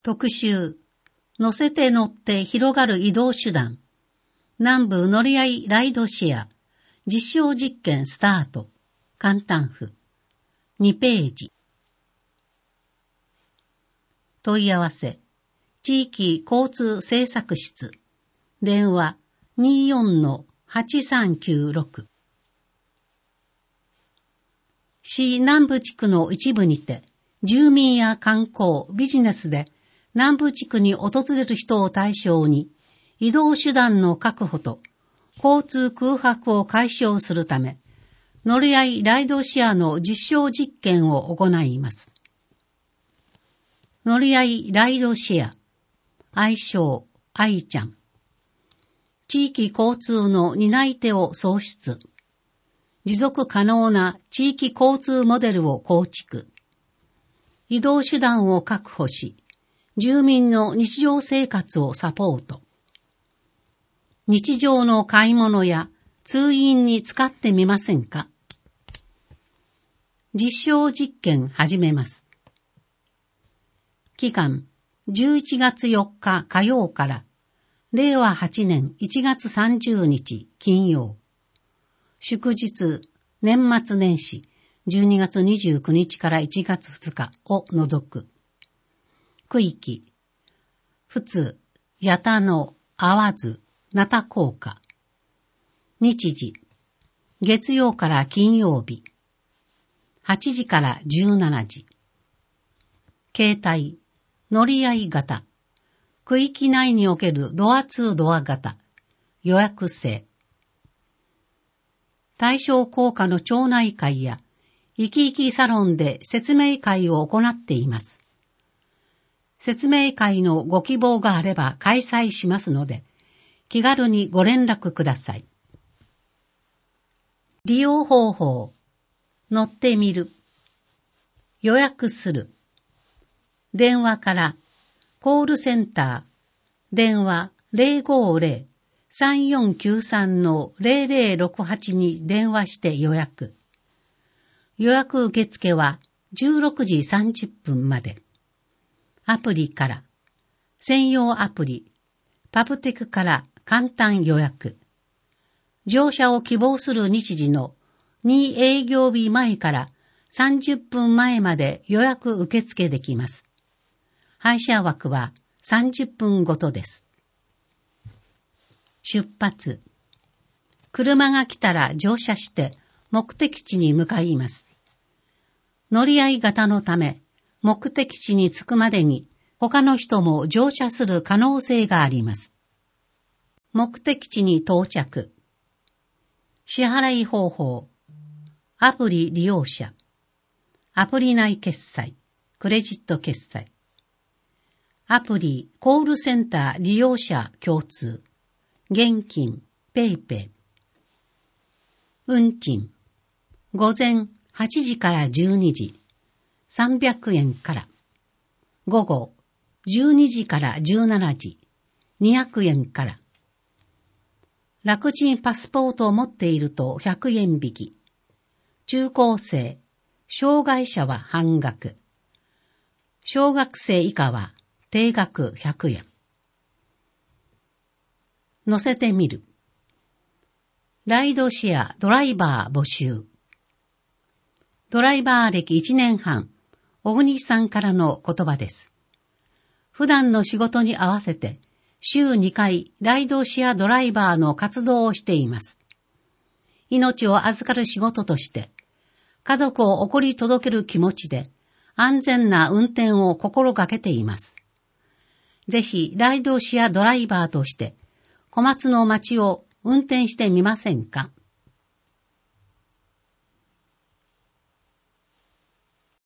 特集、乗せて乗って広がる移動手段。南部乗り合いライドシェア。実証実験スタート。簡単譜。2ページ。問い合わせ。地域交通政策室。電話 24-8396。市南部地区の一部にて、住民や観光、ビジネスで南部地区に訪れる人を対象に、移動手段の確保と交通空白を解消するため、乗り合いライドシェアの実証実験を行います。乗り合いライドシェア、愛称、愛ちゃん。地域交通の担い手を創出。持続可能な地域交通モデルを構築。移動手段を確保し、住民の日常生活をサポート。日常の買い物や通院に使ってみませんか？実証実験始めます。期間、11月4日火曜から令和8年1月30日金曜。祝日、年末年始、12月29日から1月2日を除く。区域、普通、八田の会津、名田高架。日時、月曜から金曜日。8時から17時。形態、乗り合い型。区域内におけるドアツードア型。予約制。対象校舎の町内会や、いきいきサロンで説明会を行っています。説明会のご希望があれば開催しますので、気軽にご連絡ください。利用方法。乗ってみる。予約する。電話からコールセンター。電話 050-3493-0068 に電話して予約。予約受付は16時30分まで。アプリから。専用アプリ。パブテクから簡単予約。乗車を希望する日時の2営業日前から30分前まで予約受付できます。配車枠は30分ごとです。出発。車が来たら乗車して目的地に向かいます。乗り合い型のため、目的地に着くまでに他の人も乗車する可能性があります。目的地に到着。支払い方法。アプリ利用者。アプリ内決済。クレジット決済。アプリコールセンター利用者共通。現金、ペイペイ。運賃。午前8時から12時。300円から。午後12時から17時。200円から。楽ちんパスポートを持っていると100円引き。中高生、障害者は半額。小学生以下は定額100円。乗せてみる。ライドシェアドライバー募集。ドライバー歴1年半、小国さんからの言葉です。普段の仕事に合わせて、週2回ライドシェアドライバーの活動をしています。命を預かる仕事として、家族を送り届ける気持ちで安全な運転を心がけています。ぜひライドシェアドライバーとして小松の街を運転してみませんか？